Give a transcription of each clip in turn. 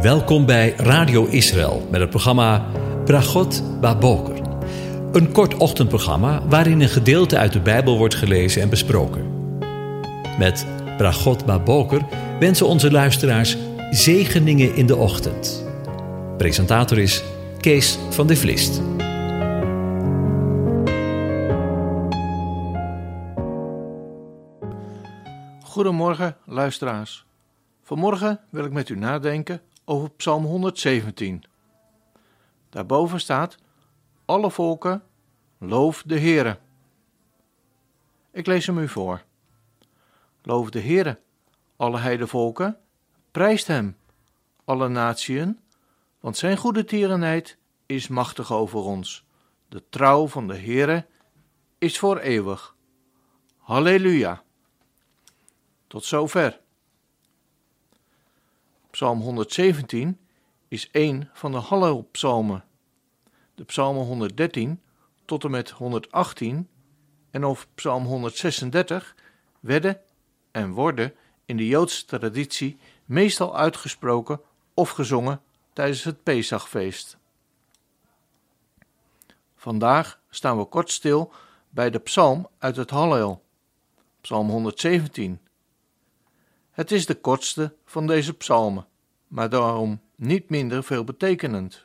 Welkom bij Radio Israël met het programma Bragot Baboker. Een kort ochtendprogramma waarin een gedeelte uit de Bijbel wordt gelezen en besproken. Met Bragot Baboker wensen onze luisteraars zegeningen in de ochtend. Presentator is Kees van de Vlist. Goedemorgen luisteraars. Vanmorgen wil ik met u nadenken over Psalm 117. Daarboven staat: alle volken, loof de Heere. Ik lees hem u voor. Loof de Heere, alle heidevolken, prijst hem, alle natieën, want zijn goede tierenheid is machtig over ons. De trouw van de Heere is voor eeuwig. Halleluja. Tot zover. Psalm 117 is één van de Hallelpsalmen. De psalmen 113 tot en met 118 en of psalm 136 werden en worden in de Joodse traditie meestal uitgesproken of gezongen tijdens het Pesachfeest. Vandaag staan we kort stil bij de psalm uit het Hallel, psalm 117. Het is de kortste van deze psalmen, maar daarom niet minder veelbetekenend.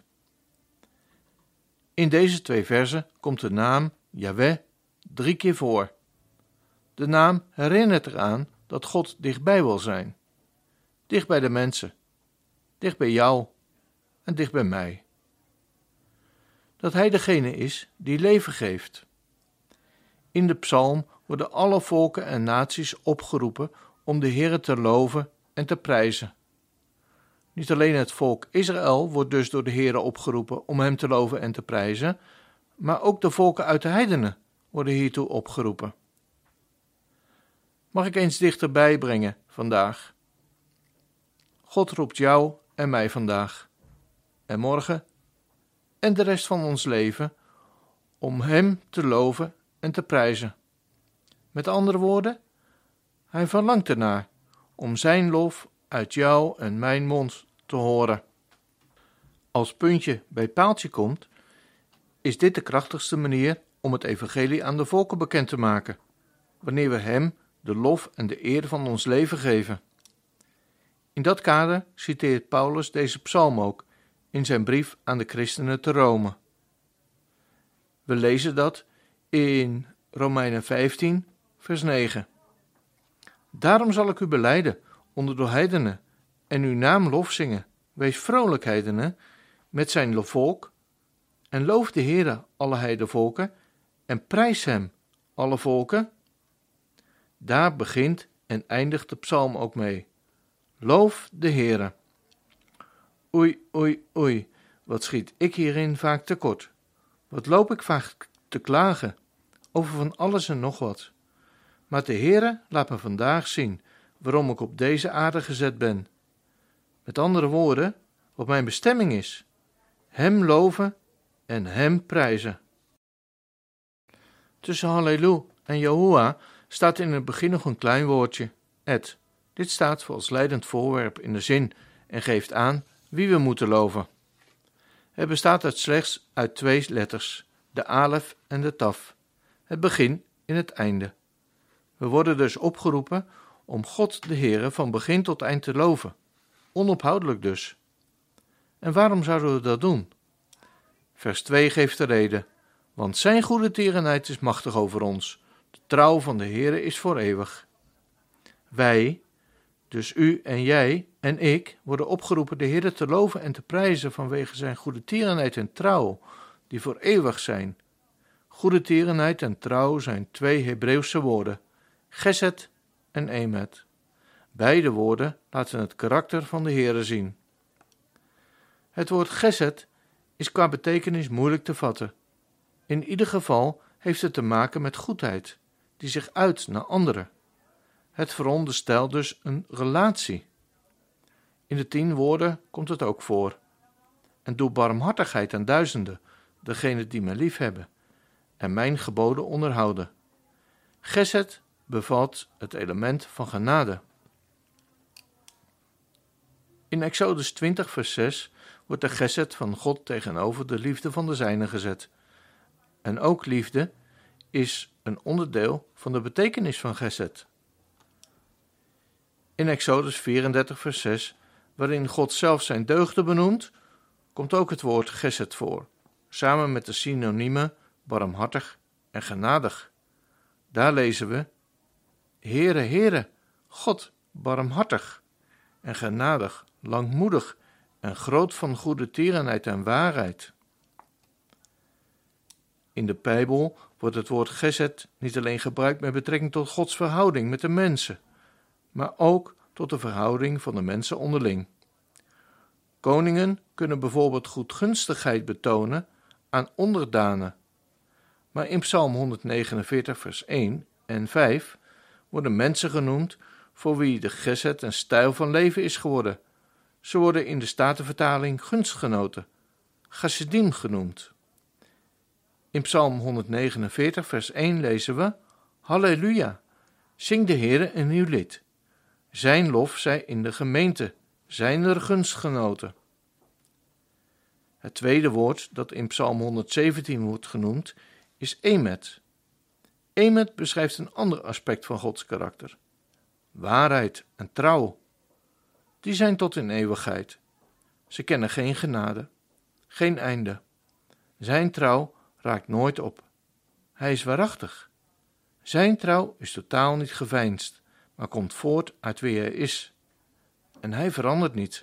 In deze 2 verzen komt de naam Jahweh 3 keer voor. De naam herinnert eraan dat God dichtbij wil zijn. Dicht bij de mensen, dicht bij jou en dicht bij mij. Dat Hij degene is die leven geeft. In de psalm worden alle volken en naties opgeroepen om de Heere te loven en te prijzen. Niet alleen het volk Israël wordt dus door de Heere opgeroepen om hem te loven en te prijzen, maar ook de volken uit de heidenen worden hiertoe opgeroepen. Mag ik eens dichterbij brengen vandaag? God roept jou en mij vandaag en morgen en de rest van ons leven om hem te loven en te prijzen. Met andere woorden, Hij verlangt ernaar om zijn lof uit jou en mijn mond te horen. Als puntje bij paaltje komt, is dit de krachtigste manier om het evangelie aan de volken bekend te maken, wanneer we hem de lof en de eer van ons leven geven. In dat kader citeert Paulus deze psalm ook in zijn brief aan de christenen te Rome. We lezen dat in Romeinen 15, vers 9. Daarom zal ik u belijden onder de heidenen en uw naam lof zingen. Wees vrolijk, heidenen, met zijn volk en loof de Heere, alle heidevolken, en prijs hem, alle volken. Daar begint en eindigt de psalm ook mee. Loof de Heere. Oei, oei, oei, wat schiet ik hierin vaak tekort. Wat loop ik vaak te klagen over van alles en nog wat. Maar de Heere laat me vandaag zien waarom ik op deze aarde gezet ben. Met andere woorden, wat mijn bestemming is. Hem loven en hem prijzen. Tussen Hallelu en Yahuwah staat in het begin nog een klein woordje, et. Dit staat voor als leidend voorwerp in de zin en geeft aan wie we moeten loven. Het bestaat slechts uit 2 letters, de alef en de taf. Het begin in het einde. We worden dus opgeroepen om God de Heere van begin tot eind te loven, onophoudelijk dus. En waarom zouden we dat doen? Vers 2 geeft de reden, want zijn goede tierenheid is machtig over ons, de trouw van de Heere is voor eeuwig. Wij, dus u en jij en ik, worden opgeroepen de Heere te loven en te prijzen vanwege zijn goede tierenheid en trouw, die voor eeuwig zijn. Goede tierenheid en trouw zijn 2 Hebreeuwse woorden, Gesed en Emet. Beide woorden laten het karakter van de Heere zien. Het woord Gesed is qua betekenis moeilijk te vatten. In ieder geval heeft het te maken met goedheid, die zich uit naar anderen. Het veronderstelt dus een relatie. In de 10 woorden komt het ook voor. En doe barmhartigheid aan duizenden, degenen die mij lief hebben, en mijn geboden onderhouden. Gesed bevat het element van genade. In Exodus 20 vers 6 wordt de gesed van God tegenover de liefde van de zijnen gezet. En ook liefde is een onderdeel van de betekenis van gesed. In Exodus 34 vers 6, waarin God zelf zijn deugden benoemt, komt ook het woord gesed voor, samen met de synoniemen barmhartig en genadig. Daar lezen we: Heere, Heere, God, barmhartig en genadig, langmoedig en groot van goede tierenheid en waarheid. In de Bijbel wordt het woord gesed niet alleen gebruikt met betrekking tot Gods verhouding met de mensen, maar ook tot de verhouding van de mensen onderling. Koningen kunnen bijvoorbeeld goedgunstigheid betonen aan onderdanen, maar in Psalm 149 vers 1 en 5 worden mensen genoemd voor wie de gesed een stijl van leven is geworden. Ze worden in de Statenvertaling gunstgenoten, chassidim genoemd. In Psalm 149 vers 1 lezen we: Halleluja, zing de Heere een nieuw lied. Zijn lof zij in de gemeente, zijn er gunstgenoten. Het tweede woord dat in Psalm 117 wordt genoemd is emet. Emet beschrijft een ander aspect van Gods karakter: waarheid en trouw. Die zijn tot in eeuwigheid. Ze kennen geen genade, geen einde. Zijn trouw raakt nooit op. Hij is waarachtig. Zijn trouw is totaal niet geveinsd, maar komt voort uit wie hij is. En hij verandert niet.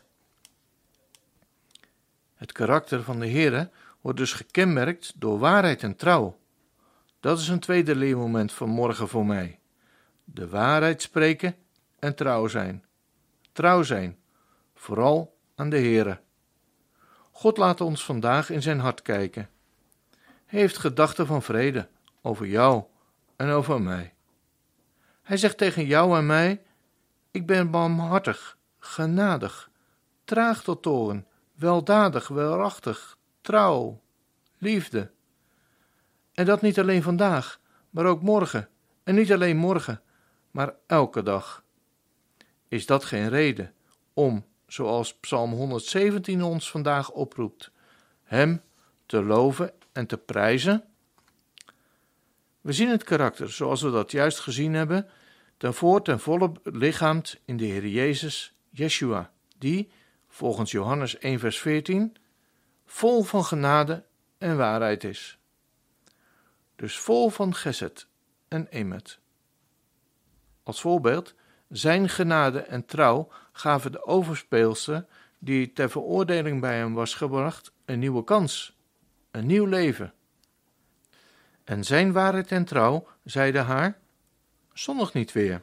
Het karakter van de Heere wordt dus gekenmerkt door waarheid en trouw. Dat is een tweede leermoment van morgen voor mij. De waarheid spreken en trouw zijn. Trouw zijn, vooral aan de Heere. God laat ons vandaag in zijn hart kijken. Hij heeft gedachten van vrede over jou en over mij. Hij zegt tegen jou en mij: ik ben barmhartig, genadig, traag tot toorn, weldadig, waarachtig, trouw, liefde. En dat niet alleen vandaag, maar ook morgen. En niet alleen morgen, maar elke dag. Is dat geen reden om, zoals Psalm 117 ons vandaag oproept, hem te loven en te prijzen? We zien het karakter, zoals we dat juist gezien hebben, ten volle belichaamd in de Heer Jezus, Yeshua, die, volgens Johannes 1 vers 14, vol van genade en waarheid is. Dus vol van gesed en emet. Als voorbeeld, zijn genade en trouw gaven de overspeelster die ter veroordeling bij hem was gebracht een nieuwe kans, een nieuw leven. En zijn waarheid en trouw zeiden haar: zondig niet weer.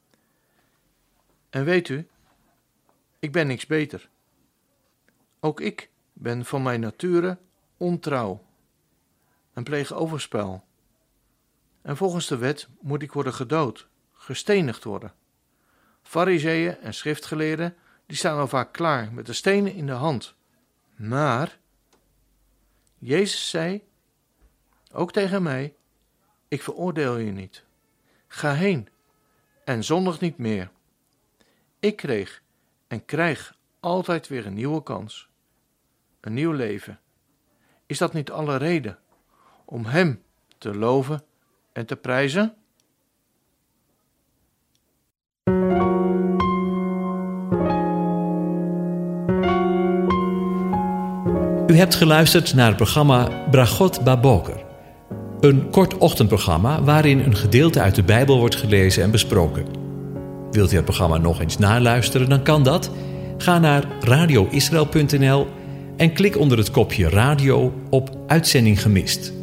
En weet u, ik ben niks beter. Ook ik ben van mijn nature ontrouw en pleeg overspel. En volgens de wet moet ik worden gedood, gestenigd worden. Farizeeën en schriftgeleerden, die staan al vaak klaar met de stenen in de hand. Maar Jezus zei, ook tegen mij: ik veroordeel je niet. Ga heen en zondig niet meer. Ik kreeg en krijg altijd weer een nieuwe kans. Een nieuw leven. Is dat niet alle reden om hem te loven en te prijzen? U hebt geluisterd naar het programma Bragot Baboker. Een kort ochtendprogramma waarin een gedeelte uit de Bijbel wordt gelezen en besproken. Wilt u het programma nog eens naluisteren, dan kan dat. Ga naar radioisrael.nl en klik onder het kopje radio op Uitzending gemist.